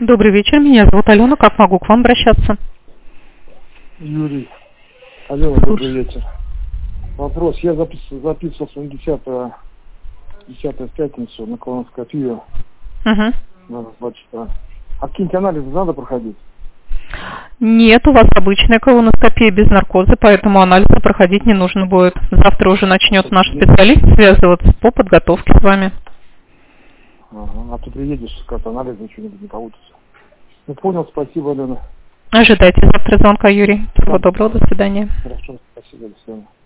Добрый вечер, меня зовут Алена, как могу к вам обращаться? Юрий. Алена, добрый вечер. Вопрос. Я записывался на 10 в пятницу на колоноскопию. На 2 часа. А какие-нибудь анализы надо проходить? Нет, у вас обычная колоноскопия без наркоза, поэтому анализы проходить не нужно будет. Завтра уже начнет наш специалист связываться по подготовке с вами. Ага. А ты приедешь, как анализ, ничего не получится. Ну, понял, спасибо, Алена. Ожидайте завтра звонка, Юрий. Всего доброго, до свидания. Хорошо, спасибо, до свидания.